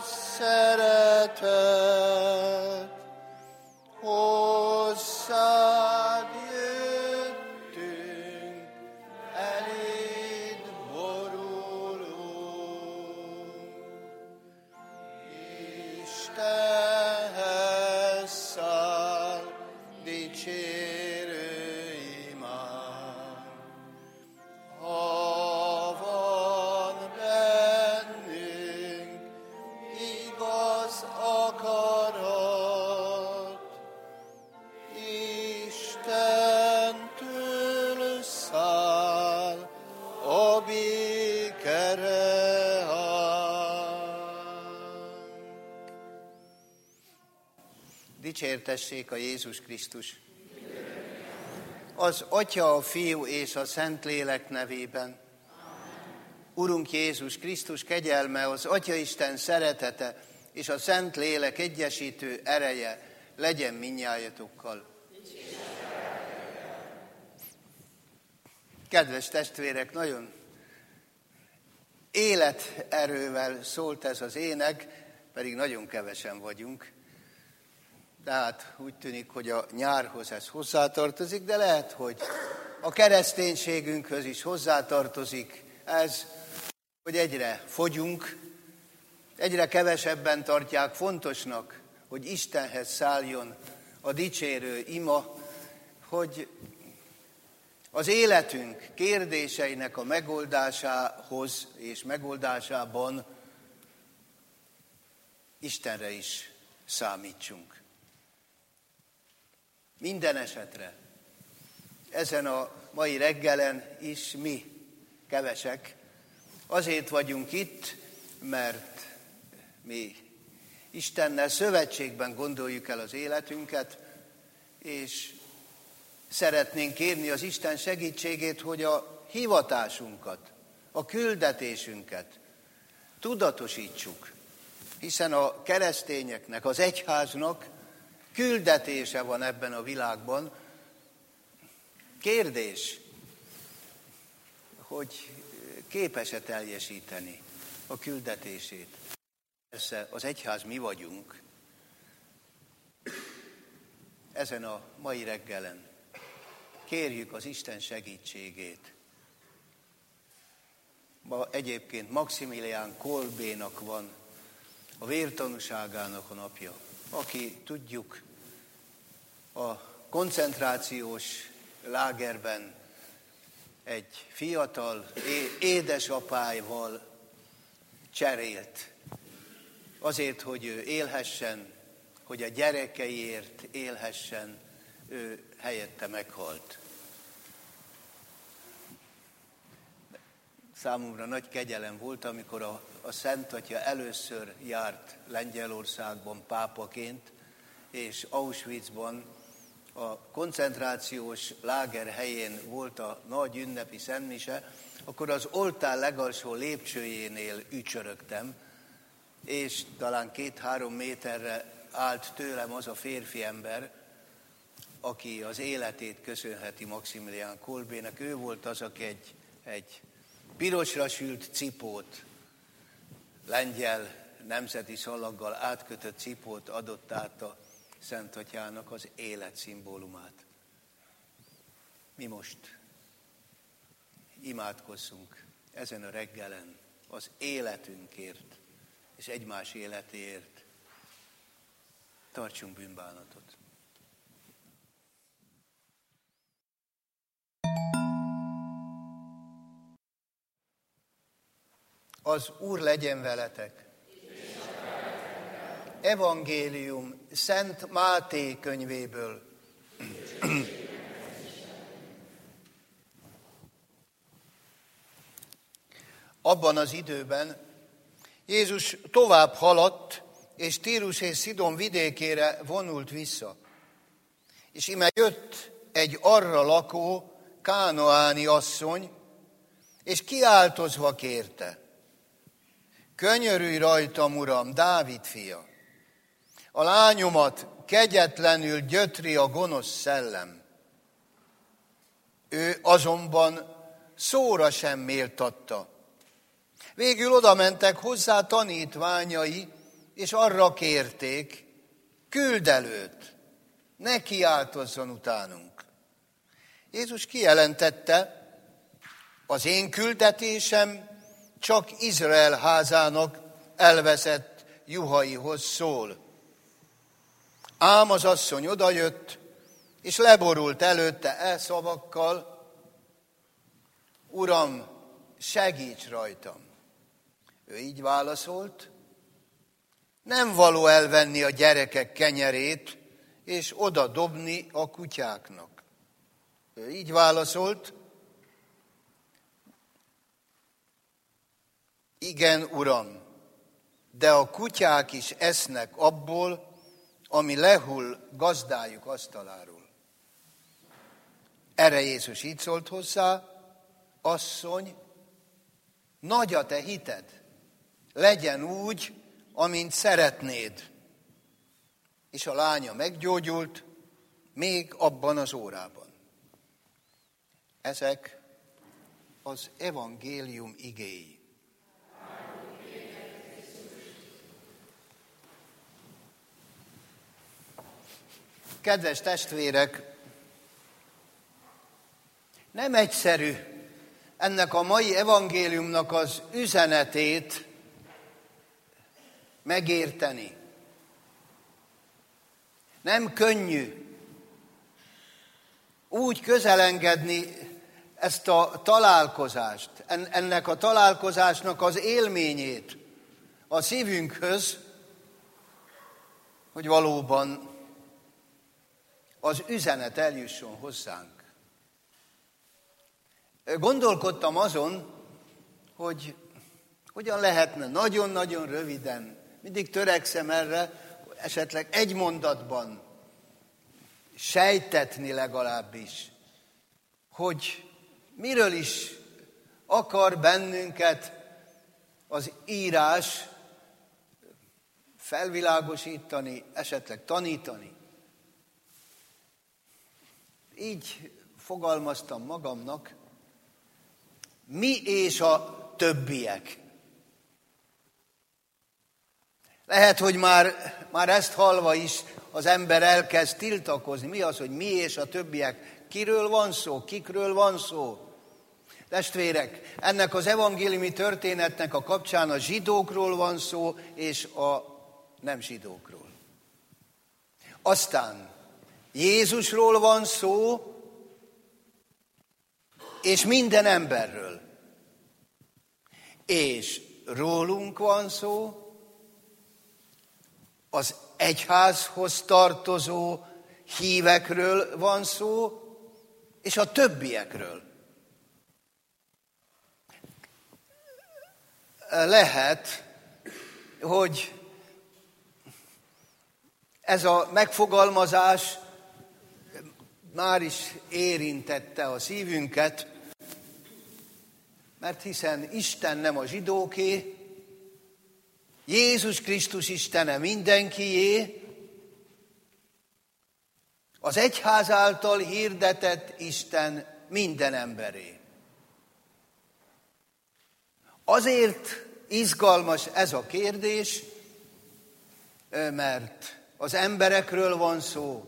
szeretet, hozzád jöttünk, eléd borulunk. Istenhez száll dicsérő imád. Ha van bennünk igaz akarat, Istentől száll a béke reánk. Dicsértessék a Jézus Krisztus! Az Atya, a Fiú és a Szentlélek nevében. Urunk Jézus Krisztus kegyelme, az Atyaisten szeretete és a Szentlélek egyesítő ereje legyen mindnyájatokkal. Kedves testvérek, nagyon életerővel szólt ez az ének, pedig nagyon kevesen vagyunk. De hát úgy tűnik, hogy a nyárhoz ez hozzátartozik, de lehet, hogy a kereszténységünkhöz is hozzátartozik ez, hogy egyre fogyunk, egyre kevesebben tartják fontosnak, hogy Istenhez szálljon a dicsérő ima, hogy az életünk kérdéseinek a megoldásához és megoldásában Istenre is számítsunk. Minden esetre ezen a mai reggelen is mi, kevesek, azért vagyunk itt, mert mi Istennel szövetségben gondoljuk el az életünket, és szeretnénk kérni az Isten segítségét, hogy a hivatásunkat, a küldetésünket tudatosítsuk, hiszen a keresztényeknek, az egyháznak küldetése van ebben a világban. Kérdés, hogy képes-e teljesíteni a küldetését. Persze az egyház mi vagyunk. Ezen a mai reggelen kérjük az Isten segítségét. Ma egyébként Maximilián Kolbénak van a vértanúságának a napja, aki, tudjuk, a koncentrációs lágerben egy fiatal édesapáival cserélt. Azért, hogy ő élhessen, hogy a gyerekeiért élhessen, ő helyette meghalt. Számomra nagy kegyelem volt, amikor a Szent Atya először járt Lengyelországban pápaként, és Auschwitzban a koncentrációs láger helyén volt a nagy ünnepi szentmise, akkor az oltár legalsó lépcsőjénél ücsörögtem, és talán 2-3 méterre állt tőlem az a férfi ember, aki az életét köszönheti Maximilián Kolbének. Ő volt az, aki egy pirosra sült cipót, lengyel nemzeti szalaggal átkötött cipót adott át a Szent Atyának, az élet szimbólumát. Mi most imádkozzunk ezen a reggelen az életünkért és egymás életéért. Tartsunk bűnbánatot. Az Úr legyen veletek. Evangélium Szent Máté könyvéből. Abban az időben Jézus tovább haladt, és Tírus és Szidon vidékére vonult vissza. És íme jött egy arra lakó kánaáni asszony, és kiáltozva kérte: könyörülj rajtam, Uram, Dávid fia! A lányomat kegyetlenül gyötri a gonosz szellem. Ő azonban szóra sem méltatta. Végül oda mentek hozzá tanítványai, és arra kérték, küld előtt, ne kiáltozzon utánunk. Jézus kijelentette, az én küldetésem csak Izrael házának elveszett juhaihoz szól. Ám az asszony odajött, és leborult előtte szavakkal, Uram, segíts rajtam! Ő így válaszolt, nem való elvenni a gyerekek kenyerét, és oda dobni a kutyáknak. Ő így válaszolt, igen, Uram, de a kutyák is esznek abból, ami lehull gazdájuk asztaláról. Erre Jézus így szólt hozzá, asszony, nagy a te hited, legyen úgy, amint szeretnéd. És a lánya meggyógyult, még abban az órában. Ezek az evangélium igéi. Kedves testvérek, nem egyszerű ennek a mai evangéliumnak az üzenetét megérteni. Nem könnyű úgy közelengedni ezt a találkozást, ennek a találkozásnak az élményét a szívünkhöz, hogy valóban az üzenet eljusson hozzánk. Gondolkodtam azon, hogy hogyan lehetne nagyon-nagyon röviden, mindig törekszem erre, esetleg egy mondatban sejtetni legalábbis, hogy miről is akar bennünket az írás felvilágosítani, esetleg tanítani. Így fogalmaztam magamnak, mi és a többiek. Lehet, hogy már ezt hallva is az ember elkezd tiltakozni. Mi az, hogy mi és a többiek? Kiről van szó? Kikről van szó? Testvérek, ennek az evangéliumi történetnek a kapcsán a zsidókról van szó, és a nem zsidókról. Aztán Jézusról van szó, és minden emberről. És rólunk van szó, az egyházhoz tartozó hívekről van szó, és a többiekről. Lehet, hogy ez a megfogalmazás már is érintette a szívünket, mert hiszen Isten nem a zsidóké, Jézus Krisztus Istene mindenkié, az egyház által hirdetett Isten minden emberé. Azért izgalmas ez a kérdés, mert az emberekről van szó.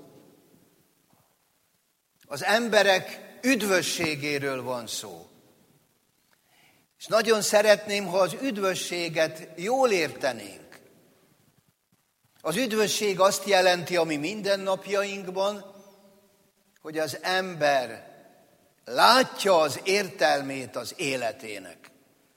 Az emberek üdvösségéről van szó. És nagyon szeretném, ha az üdvösséget jól értenénk. Az üdvösség azt jelenti, ami mindennapjainkban, hogy az ember látja az értelmét az életének.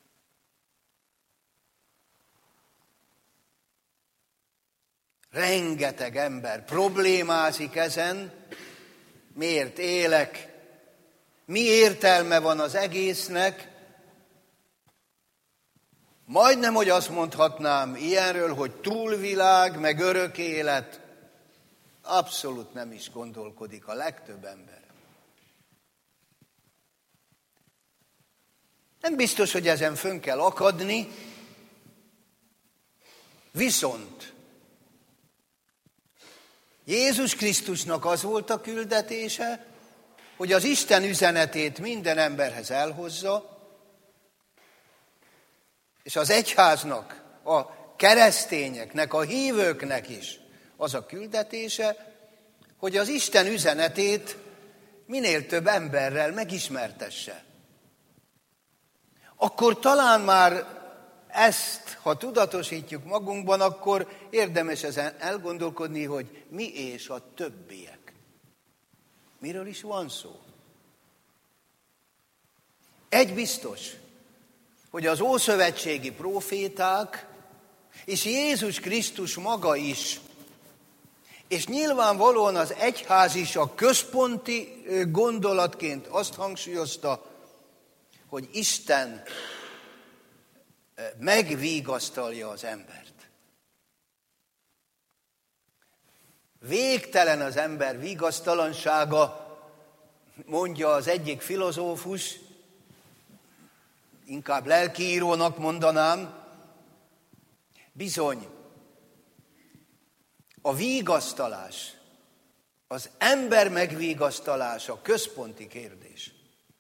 Rengeteg ember problémázik ezen, miért élek, mi értelme van az egésznek. Majdnem, hogy azt mondhatnám ilyenről, hogy túlvilág, meg örök élet. Abszolút nem is gondolkodik a legtöbb ember. Nem biztos, hogy ezen fönn kell akadni, viszont Jézus Krisztusnak az volt a küldetése, hogy az Isten üzenetét minden emberhez elhozza, és az egyháznak a keresztényeknek, a hívőknek is az a küldetése, hogy az Isten üzenetét minél több emberrel megismertesse. Akkor talán már ezt, ha tudatosítjuk magunkban, akkor érdemes ezen elgondolkodni, hogy mi és a többiek. Miről is van szó? Egy biztos, hogy az ószövetségi próféták és Jézus Krisztus maga is, és nyilvánvalóan az egyház is a központi gondolatként azt hangsúlyozta, hogy Isten megvigasztalja az embert. Végtelen az ember vigasztalansága, mondja az egyik filozófus, inkább lelkiírónak mondanám. Bizony, a vigasztalás, az ember megvigasztalása központi kérdés.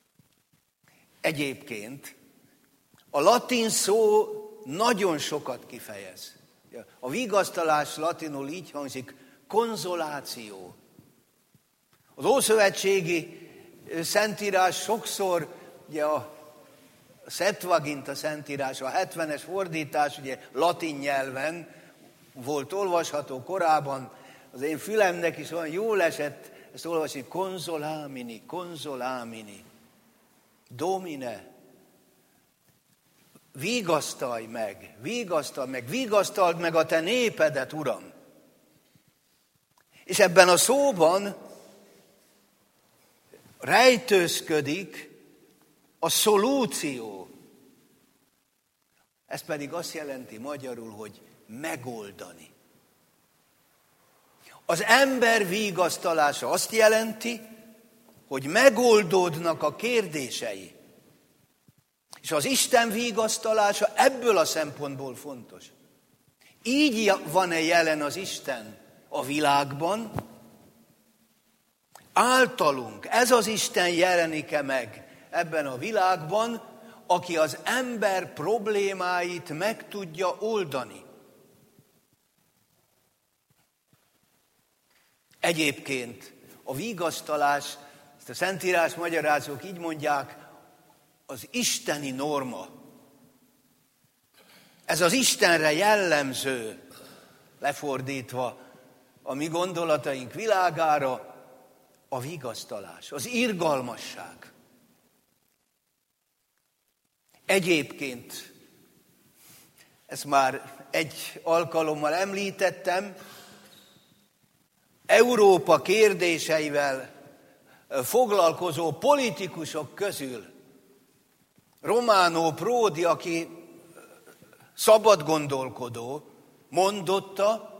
Egyébként a latin szó nagyon sokat kifejez. A vigasztalás latinul így hangzik, konzoláció. Az ószövetségi szentírás sokszor, ugye a Septuaginta szentírás, a 70-es fordítás, ugye latin nyelven volt olvasható korábban, az én fülemnek is olyan jól esett ezt olvasni, konzolámini, konzolámini, Domine, vigasztalj meg, vigasztald meg a te népedet, Uram. És ebben a szóban rejtőzködik a szolúció. Ez pedig azt jelenti magyarul, hogy megoldani. Az ember vigasztalása azt jelenti, hogy megoldódnak a kérdései. És az Isten vigasztalása ebből a szempontból fontos. Így van-e jelen az Isten a világban? Általunk ez az Isten jelenik-e meg ebben a világban, aki az ember problémáit meg tudja oldani? Egyébként a vigasztalás, ezt a Szentírás magyarázók így mondják, az isteni norma. Ez az Istenre jellemző, lefordítva a mi gondolataink világára, a vigasztalás, az irgalmasság. Egyébként, ezt már egy alkalommal említettem, Európa kérdéseivel foglalkozó politikusok közül Romano Prodi, aki szabad gondolkodó, mondotta,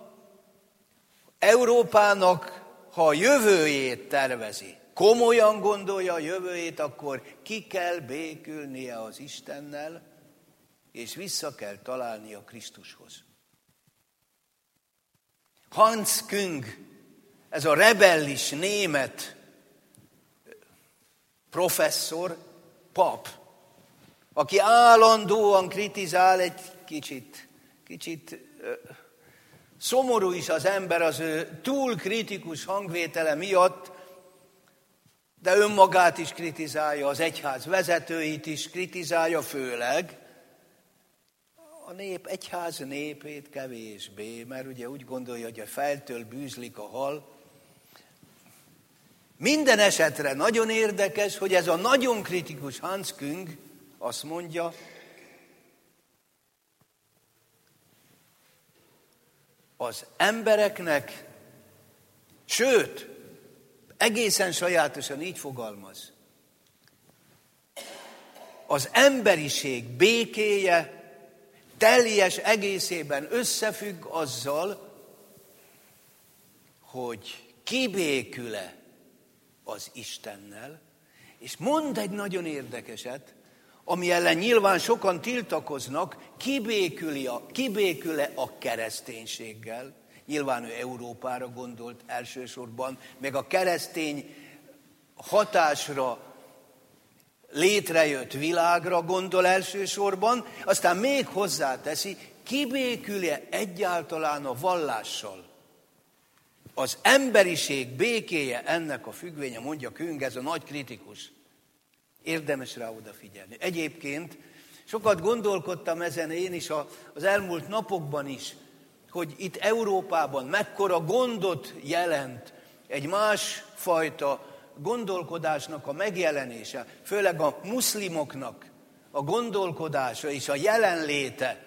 Európának, ha a jövőjét tervezi, komolyan gondolja a jövőjét, akkor ki kell békülnie az Istennel, és vissza kell találnia Krisztushoz. Hans Küng, ez a rebellis német professzor, pap, aki állandóan kritizál, egy kicsit szomorú is az ember az ő túl kritikus hangvétele miatt, de önmagát is kritizálja, az egyház vezetőit is kritizálja főleg. A egyház népét kevésbé, mert ugye úgy gondolja, hogy a feltől bűzlik a hal. Minden esetre nagyon érdekes, hogy ez a nagyon kritikus Hans Küng azt mondja, az embereknek, sőt, egészen sajátosan így fogalmaz, az emberiség békéje teljes egészében összefügg azzal, hogy kibékül-e az Istennel, és mond egy nagyon érdekeset, ami ellen nyilván sokan tiltakoznak, kibékül-e a kereszténységgel. Nyilván ő Európára gondolt elsősorban, meg a keresztény hatásra létrejött világra gondol elsősorban, aztán még hozzáteszi, kibékül-e egyáltalán a vallással. Az emberiség békéje ennek a függvénye, mondja Küng, ez a nagy kritikus. Érdemes rá odafigyelni. Egyébként sokat gondolkodtam ezen én is az elmúlt napokban is, hogy itt Európában mekkora gondot jelent egy másfajta gondolkodásnak a megjelenése, főleg a muszlimoknak a gondolkodása és a jelenléte.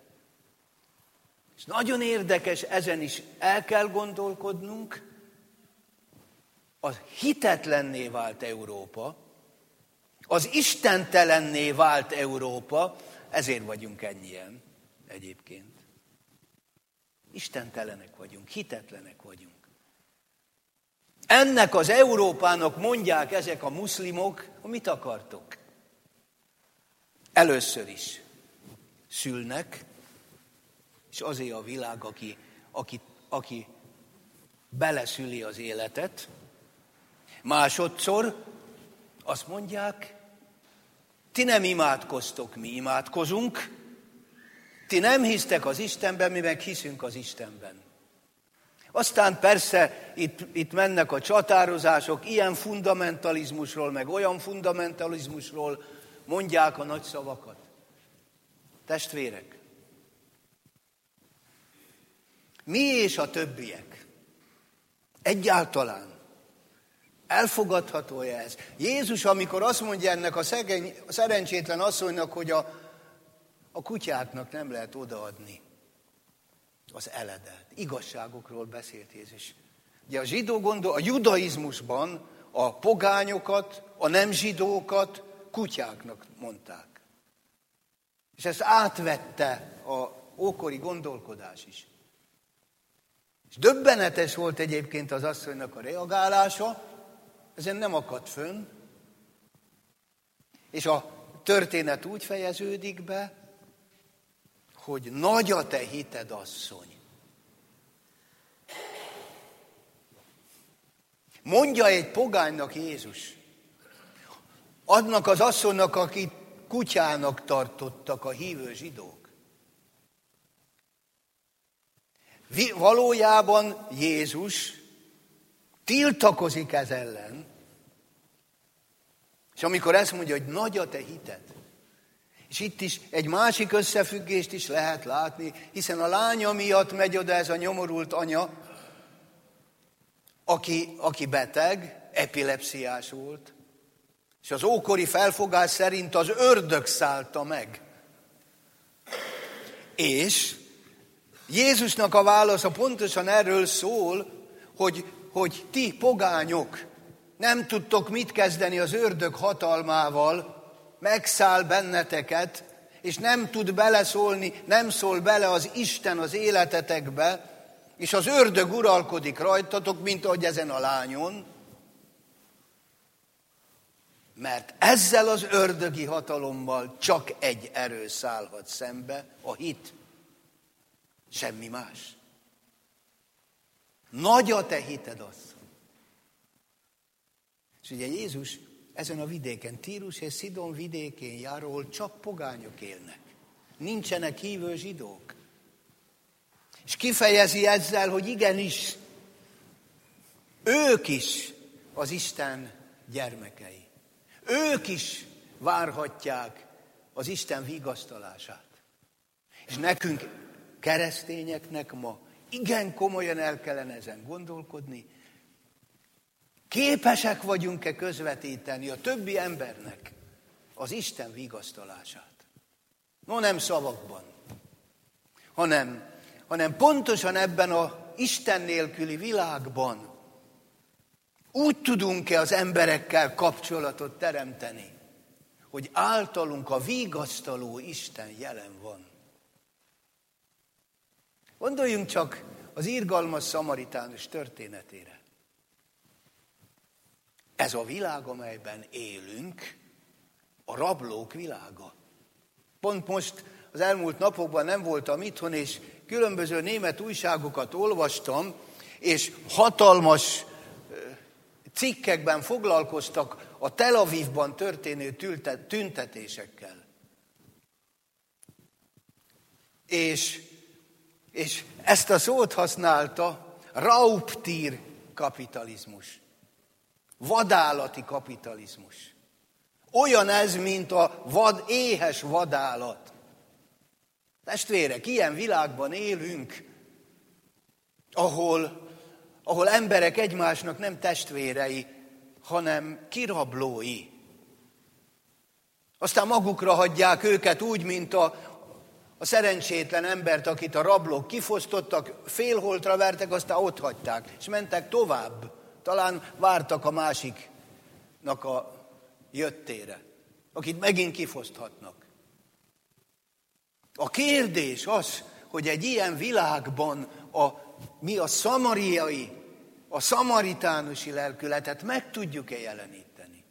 És nagyon érdekes, ezen is el kell gondolkodnunk, az hitetlenné vált Európa, az istentelenné vált Európa, ezért vagyunk ennyien egyébként. Istentelenek vagyunk, hitetlenek vagyunk. Ennek az Európának mondják ezek a muszlimok, hogy mit akartok? Először is szülnek, és azért a világ, aki beleszüli az életet. Másodszor azt mondják, ti nem imádkoztok, mi imádkozunk, ti nem hisztek az Istenben, mi meg hiszünk az Istenben. Aztán persze itt mennek a csatározások, ilyen fundamentalizmusról, meg olyan fundamentalizmusról mondják a nagy szavakat. Testvérek, mi és a többiek? Egyáltalán elfogadható-e ez? Jézus, amikor azt mondja ennek a szerencsétlen asszonynak, hogy a kutyáknak nem lehet odaadni az eledelt. Igazságokról beszélt Jézus. Ugye a judaizmusban a pogányokat, a nem zsidókat kutyáknak mondták. És ezt átvette az ókori gondolkodás is. És döbbenetes volt egyébként az asszonynak a reagálása, ezen nem akadt fönn, és a történet úgy fejeződik be, hogy nagy a te hited, asszony. Mondja egy pogánynak Jézus, annak az asszonynak, akit kutyának tartottak a hívő zsidók. Valójában Jézus tiltakozik ez ellen, és amikor ezt mondja, hogy nagy a te hited, és itt is egy másik összefüggést is lehet látni, hiszen a lánya miatt megy oda ez a nyomorult anya, aki beteg, epilepsziás volt, és az ókori felfogás szerint az ördög szállta meg. És Jézusnak a válasza pontosan erről szól, hogy ti pogányok nem tudtok mit kezdeni az ördög hatalmával, megszáll benneteket, és nem tud beleszólni, nem szól bele az Isten az életetekbe, és az ördög uralkodik rajtatok, mint ahogy ezen a lányon, mert ezzel az ördögi hatalommal csak egy erő szállhat szembe, a hit. Semmi más. Nagy a te hited, asszony. És ugye Jézus ezen a vidéken, Tírus és Szidon vidékén jár, ahol csak pogányok élnek. Nincsenek hívő zsidók. És kifejezi ezzel, hogy igenis, ők is az Isten gyermekei. Ők is várhatják az Isten vigasztalását. És nekünk, keresztényeknek ma igen komolyan el kellene ezen gondolkodni. Képesek vagyunk-e közvetíteni a többi embernek az Isten vigasztalását? No, nem szavakban, hanem pontosan ebben az Isten nélküli világban úgy tudunk-e az emberekkel kapcsolatot teremteni, hogy általunk a vigasztaló Isten jelen van. Gondoljunk csak az irgalmas szamaritánus történetére. Ez a világ, amelyben élünk, a rablók világa. Pont most az elmúlt napokban nem voltam itthon, és különböző német újságokat olvastam, és hatalmas cikkekben foglalkoztak a Tel Avivban történő tüntetésekkel. És ezt a szót használta, Raubtier kapitalizmus, vadállati kapitalizmus. Olyan ez, mint a éhes vadállat. Testvérek, ilyen világban élünk, ahol emberek egymásnak nem testvérei, hanem kirablói. Aztán magukra hagyják őket úgy, mint a szerencsétlen embert, akit a rablók kifosztottak, félholtra vertek, aztán ott hagyták, és mentek tovább. Talán vártak a másiknak a jöttére, akit megint kifoszthatnak. A kérdés az, hogy egy ilyen világban mi a szamariai, a szamaritánusi lelkületet meg tudjuk-e jeleníteni?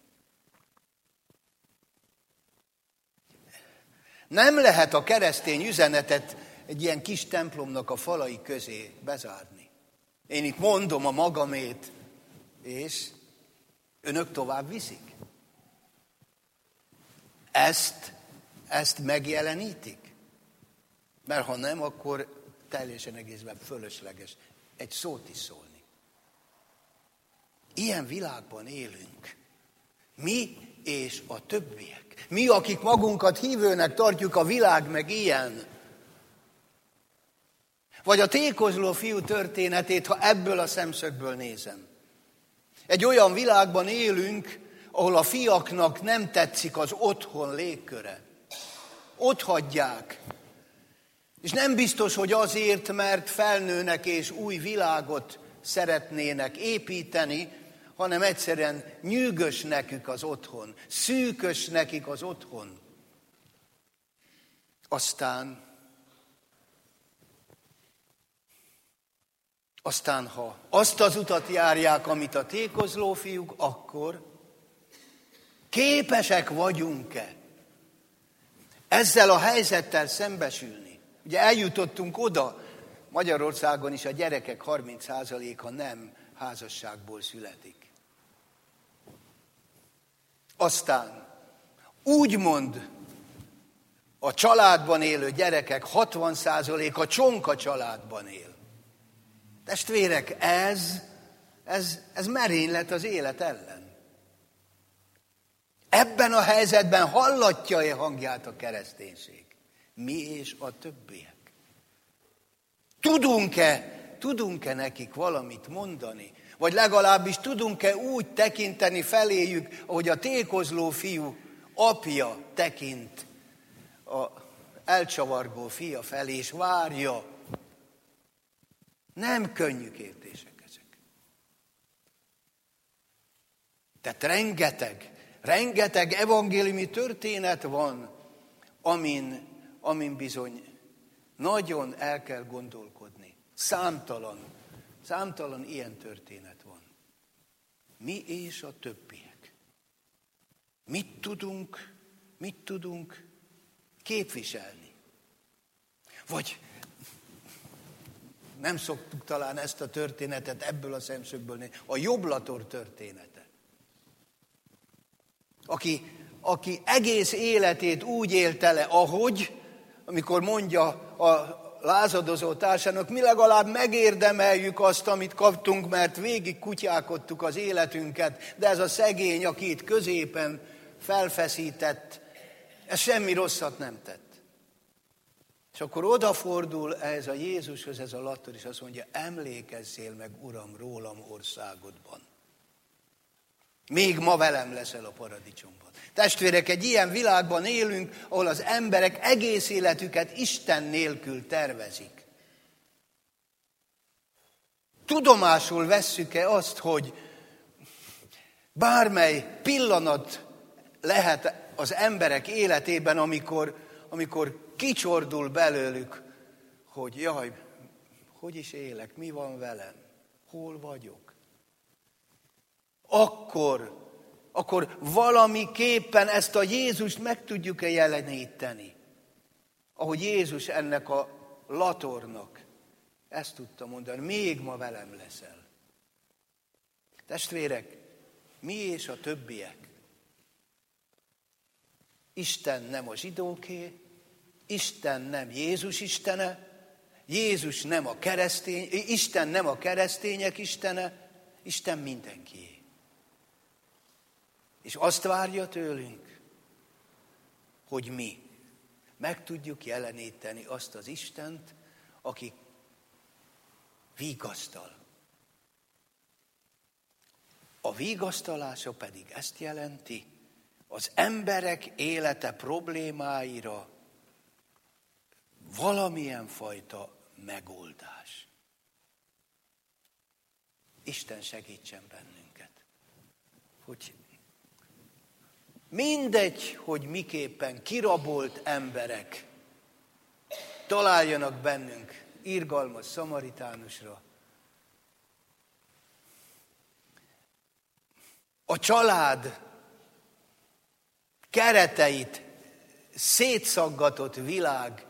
Nem lehet a keresztény üzenetet egy ilyen kis templomnak a falai közé bezárni. Én itt mondom a magamét, és önök tovább viszik. Ezt megjelenítik? Mert ha nem, akkor teljesen egészben fölösleges egy szót is szólni. Ilyen világban élünk. Mi és a többiek. Mi, akik magunkat hívőnek tartjuk, a világ meg ilyen. Vagy a tékozló fiú történetét, ha ebből a szemszögből nézem. Egy olyan világban élünk, ahol a fiaknak nem tetszik az otthon légköre. Ott hagyják. És nem biztos, hogy azért, mert felnőnek és új világot szeretnének építeni, hanem egyszerűen nyűgös nekik az otthon, szűkös nekik az otthon. Aztán, ha azt az utat járják, amit a tékozló fiúk, akkor képesek vagyunk-e ezzel a helyzettel szembesülni? Ugye eljutottunk oda, Magyarországon is a gyerekek 30%-a nem házasságból születik. Aztán úgymond a családban élő gyerekek 60%-a csonka családban él. Testvérek, ez merénylet az élet ellen. Ebben a helyzetben hallatja-e hangját a kereszténység? Mi és a többiek? Tudunk-e nekik valamit mondani? Vagy legalábbis tudunk-e úgy tekinteni feléjük, ahogy a tékozló fiú apja tekint a elcsavargó fia felé, és várja. Nem könnyű kérdések ezek. Tehát rengeteg evangéliumi történet van, amin bizony nagyon el kell gondolkodni. Számtalan ilyen történet van. Mi és a többiek? Mit tudunk képviselni? Vagy nem szoktuk talán ezt a történetet ebből a szemszögből nézni. A Jobblator története. Aki egész életét úgy élte le, amikor mondja a lázadozó társának, mi legalább megérdemeljük azt, amit kaptunk, mert végig kutyákodtuk az életünket, de ez a szegény, aki itt középen felfeszített, ez semmi rosszat nem tett. És akkor odafordul ez a Jézushoz, ez a lator, és azt mondja, emlékezzél meg, Uram, rólam országodban. Még ma velem leszel a paradicsomban. Testvérek, egy ilyen világban élünk, ahol az emberek egész életüket Isten nélkül tervezik. Tudomásul vesszük-e azt, hogy bármely pillanat lehet az emberek életében, amikor kicsordul belőlük, hogy jaj, hogy is élek, mi van velem, hol vagyok. Akkor valamiképpen ezt a Jézust meg tudjuk-e jeleníteni. Ahogy Jézus ennek a latornak ezt tudta mondani, még ma velem leszel. Testvérek, mi és a többiek. Isten nem a zsidóké, Isten nem Jézus istene, Jézus nem a Isten nem a keresztények istene, Isten mindenkié. És azt várja tőlünk, hogy mi meg tudjuk jeleníteni azt az Istent, aki vigasztal. A vigasztalása pedig ezt jelenti, az emberek élete problémáira valamilyen fajta megoldás. Isten segítsen bennünket, hogy mindegy, hogy miképpen kirabolt emberek találjanak bennünk irgalmas szamaritánusra, a család kereteit szétszaggatott világ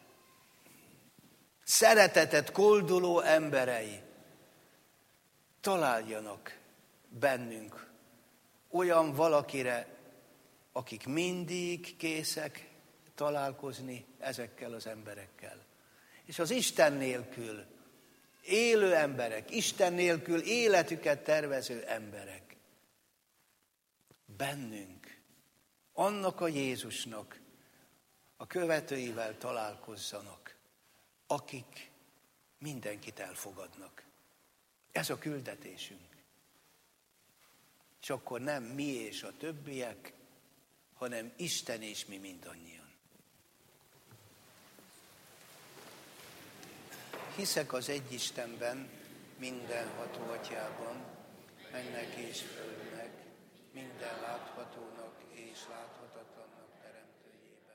szeretetet kolduló emberei találjanak bennünk olyan valakire, akik mindig készek találkozni ezekkel az emberekkel. És az Isten nélkül élő emberek, Isten nélkül életüket tervező emberek bennünk, annak a Jézusnak a követőivel találkozzanak, akik mindenkit elfogadnak. Ez a küldetésünk. És akkor nem mi és a többiek, hanem Isten és mi mindannyian. Hiszek az egy Istenben, mindenható Atyában, mennek és földnek, minden láthatónak és láthatatlannak teremtőjében.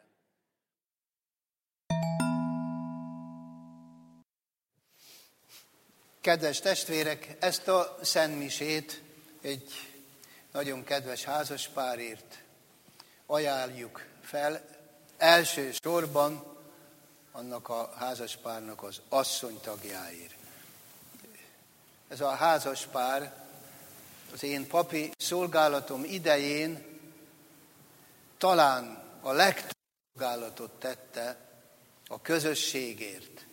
Kedves testvérek, ezt a szentmisét egy nagyon kedves házaspárért ajánljuk fel, elsősorban annak a házaspárnak az asszonytagjáért. Ez a házaspár az én papi szolgálatom idején talán a legtöbb szolgálatot tette a közösségért.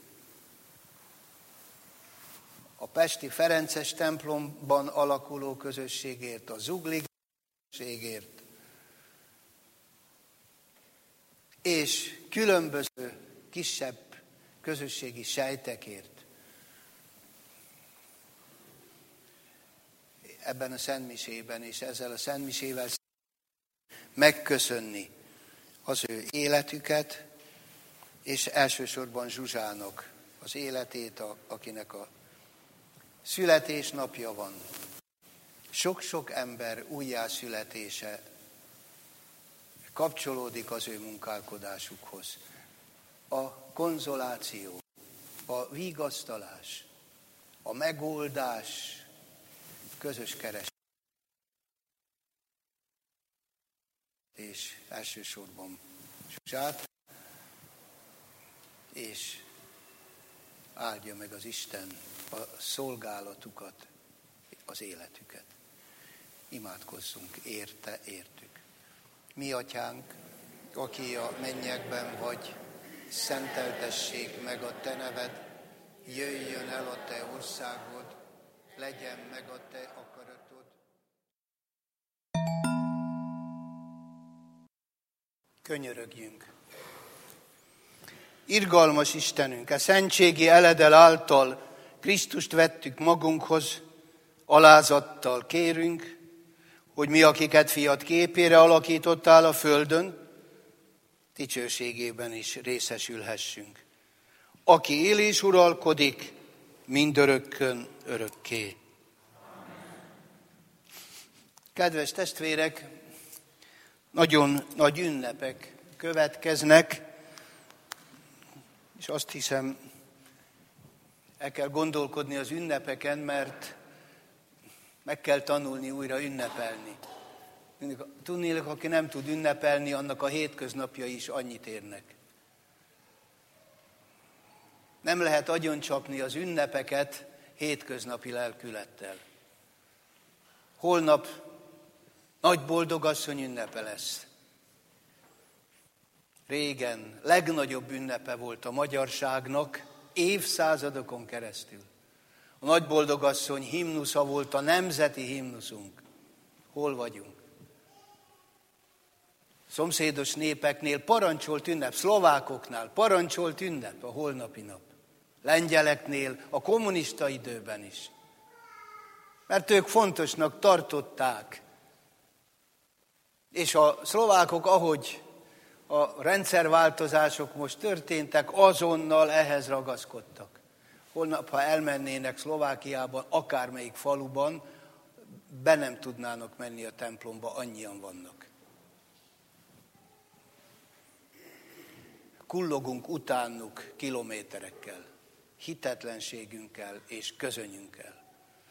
A pesti Ferences templomban alakuló közösségért, a Zugli közösségért, és különböző kisebb közösségi sejtekért. Ebben a szentmisében és ezzel a szentmisével megköszönni az ő életüket, és elsősorban Zsuzsának az életét, akinek a születésnapja van. Sok-sok ember újjászületése kapcsolódik az ő munkálkodásukhoz. A konzoláció, a vigasztalás, a megoldás közös keresés. És elsősorban Zsuzsát, és áldja meg az Isten a szolgálatukat, az életüket. Imádkozzunk értük. Mi atyánk, aki a mennyekben vagy, szenteltessék meg a te neved, jöjjön el a te országod, legyen meg a te akaratod. Könyörögjünk. Irgalmas Istenünk, a szentségi eledel által Krisztust vettük magunkhoz, alázattal kérünk, hogy mi, akiket fiad képére alakítottál a földön, dicsőségében is részesülhessünk. Aki él és uralkodik, mindörökkön örökké. Kedves testvérek, nagyon nagy ünnepek következnek, és azt hiszem, el kell gondolkodni az ünnepeken, mert meg kell tanulni újra ünnepelni. Tudnélik, aki nem tud ünnepelni, annak a hétköznapjai is annyit érnek. Nem lehet agyoncsapni az ünnepeket hétköznapi lelkülettel. Holnap Nagy boldogasszony ünnepe lesz. Régen legnagyobb ünnepe volt a magyarságnak, évszázadokon keresztül. A nagy boldogasszony himnusza volt a nemzeti himnuszunk. Hol vagyunk? Szomszédos népeknél parancsolt ünnep, szlovákoknál parancsolt ünnep a holnapi nap. Lengyeleknél a kommunista időben is. Mert ők fontosnak tartották. És a szlovákok, ahogy a rendszerváltozások most történtek, azonnal ehhez ragaszkodtak. Holnap, ha elmennének Szlovákiában, akármelyik faluban, be nem tudnának menni a templomba, annyian vannak. Kullogunk utánuk kilométerekkel, hitetlenségünkkel és közönyünkkel.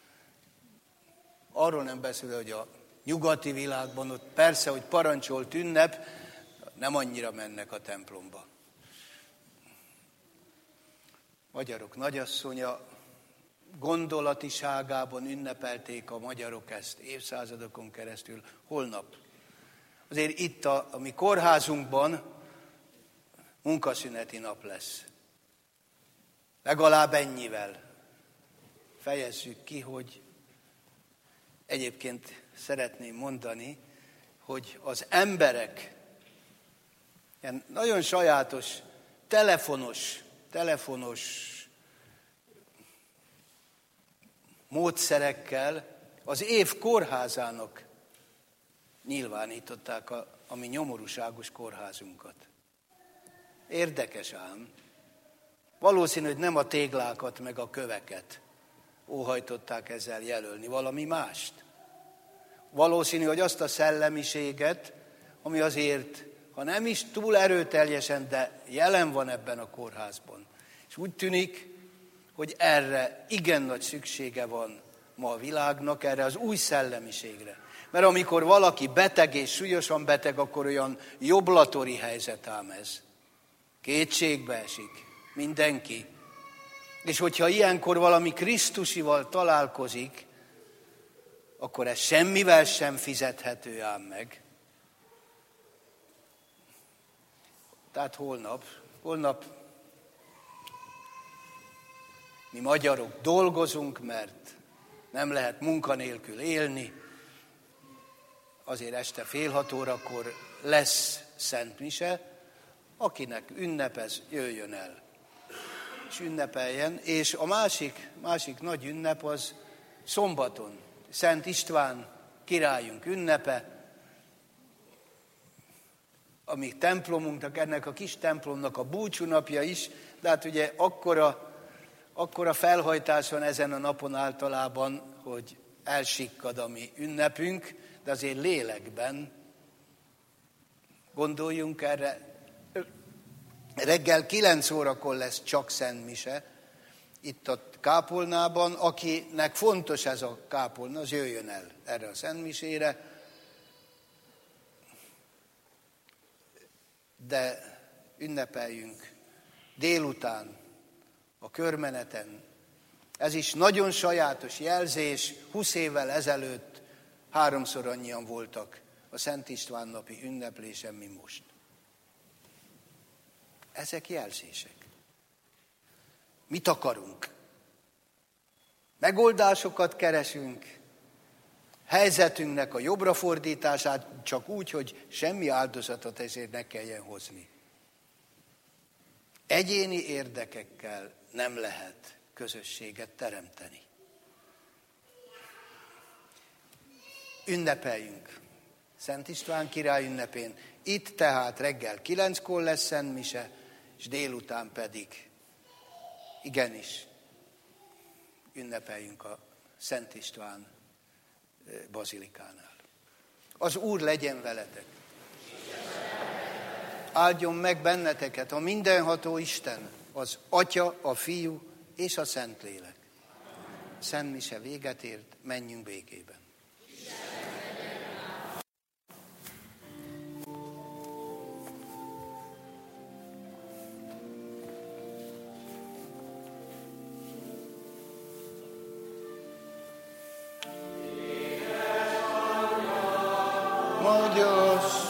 Arról nem beszél, hogy a nyugati világban ott persze, hogy parancsolt ünnep, nem annyira mennek a templomba. Magyarok nagyasszonya gondolatiságában ünnepelték a magyarok ezt évszázadokon keresztül. Holnap. Azért itt a mi kórházunkban munkaszüneti nap lesz. Legalább ennyivel fejezzük ki, hogy egyébként szeretném mondani, hogy az emberek ilyen nagyon sajátos, telefonos módszerekkel az év kórházának nyilvánították a mi nyomorúságos kórházunkat. Érdekes ám. Valószínű, hogy nem a téglákat meg a köveket óhajtották ezzel jelölni, valami mást. Valószínű, hogy azt a szellemiséget, ami azért, ha nem is túl erőteljesen, de jelen van ebben a kórházban. És úgy tűnik, hogy erre igen nagy szüksége van ma a világnak, erre az új szellemiségre. Mert amikor valaki beteg és súlyosan beteg, akkor olyan joblatori helyzet ám ez. Kétségbe esik mindenki. És hogyha ilyenkor valami Krisztusival találkozik, akkor ez semmivel sem fizethető ám meg. Tehát holnap mi magyarok dolgozunk, mert nem lehet munkanélkül élni. Azért este 5:30 lesz szentmise, akinek ünnepez, jöjjön el, és ünnepeljen. És a másik nagy ünnep az szombaton, Szent István királyunk ünnepe, ami templomunknak, ennek a kis templomnak a búcsúnapja is, de hát ugye akkora felhajtás van ezen a napon általában, hogy elsikkad a mi ünnepünk, de azért lélekben gondoljunk erre. Reggel 9 órakor lesz csak szentmise, itt a kápolnában, akinek fontos ez a kápolna, az jöjjön el erre a szentmisére, de ünnepeljünk délután a körmeneten. Ez is nagyon sajátos jelzés, 20 évvel ezelőtt 3-szor annyian voltak a Szent István napi ünneplésen, mi most. Ezek jelzések. Mit akarunk? Megoldásokat keresünk, helyzetünknek a jobbra fordítását, csak úgy, hogy semmi áldozatot ezért ne kelljen hozni. Egyéni érdekekkel nem lehet közösséget teremteni. Ünnepeljünk Szent István király ünnepén. Itt tehát reggel 9-kor lesz szentmise, és délután pedig igenis ünnepeljünk a Szent István bazilikánál. Az Úr legyen veletek. Áldjon meg benneteket a mindenható Isten, az Atya, a Fiú és a Szentlélek. Szent mise véget ért, menjünk békében. oh Dios,